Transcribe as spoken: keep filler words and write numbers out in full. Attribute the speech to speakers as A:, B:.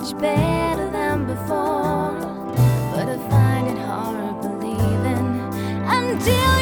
A: much better than before, but I find it hard believing until